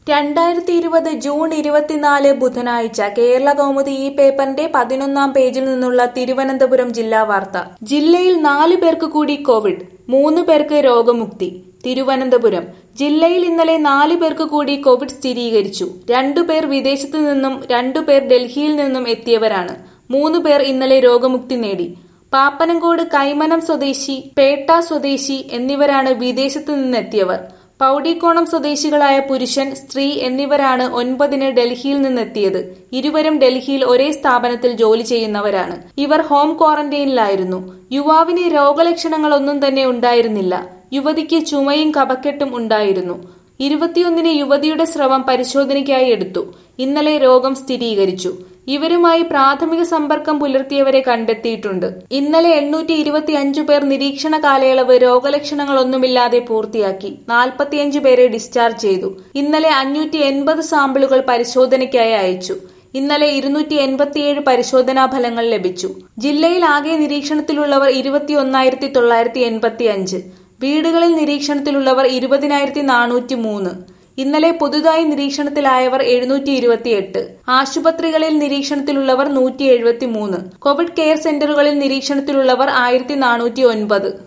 2020 June 24 ബുധനാഴ്ച കേരളകൗമുദി ഈ പേപ്പറിന്റെ 11-ാം പേജിൽ നിന്നുള്ള തിരുവനന്തപുരം ജില്ലാ വാർത്ത. ജില്ലയിൽ 4 പേർക്ക് കൂടി കോവിഡ്, 3 പേർക്ക് രോഗമുക്തി. തിരുവനന്തപുരം ജില്ലയിൽ ഇന്നലെ 4 പേർക്ക് കൂടി കോവിഡ് സ്ഥിരീകരിച്ചു. 2 പേർ വിദേശത്തു നിന്നും 2 പേർ ഡൽഹിയിൽ നിന്നും എത്തിയവരാണ്. 3 പേർ ഇന്നലെ രോഗമുക്തി നേടി. പാപ്പനംകോട് കൈമനം സ്വദേശി, പേട്ട സ്വദേശി എന്നിവരാണ് വിദേശത്തു നിന്നെത്തിയവർ. പൗടിക്കോണം സ്വദേശികളായ പുരുഷൻ, സ്ത്രീ എന്നിവരാണ് 9-ന് ഡൽഹിയിൽ നിന്നെത്തിയത്. ഇരുവരും ഡൽഹിയിൽ ഒരേ സ്ഥാപനത്തിൽ ജോലി ചെയ്യുന്നവരാണ്. ഇവർ ഹോം ക്വാറന്റൈനിലായിരുന്നു. യുവാവിന് രോഗലക്ഷണങ്ങളൊന്നും തന്നെ ഉണ്ടായിരുന്നില്ല. യുവതിക്ക് ചുമയും കഫക്കെട്ടും ഉണ്ടായിരുന്നു. 21-ന് യുവതിയുടെ സ്രവം പരിശോധനയ്ക്കായി എടുത്തു. ഇന്നലെ രോഗം സ്ഥിരീകരിച്ചു. ഇവരുമായി പ്രാഥമിക സമ്പർക്കം പുലർത്തിയവരെ കണ്ടെത്തിയിട്ടുണ്ട്. ഇന്നലെ 825 പേർ നിരീക്ഷണ കാലയളവ് രോഗലക്ഷണങ്ങളൊന്നുമില്ലാതെ പൂർത്തിയാക്കി. 45 പേരെ ഡിസ്ചാർജ് ചെയ്തു. ഇന്നലെ 580 സാമ്പിളുകൾ പരിശോധനയ്ക്കായി അയച്ചു. ഇന്നലെ 287 പരിശോധനാ ഫലങ്ങൾ ലഭിച്ചു. ജില്ലയിൽ ആകെ നിരീക്ഷണത്തിലുള്ളവർ 21,985. വീടുകളിൽ നിരീക്ഷണത്തിലുള്ളവർ 20,403. ഇന്നലെ പുതുതായി നിരീക്ഷണത്തിലായവർ 728. ആശുപത്രികളിൽ നിരീക്ഷണത്തിലുള്ളവർ 173. Covid care സെന്ററുകളിൽ നിരീക്ഷണത്തിലുള്ളവർ 1,409.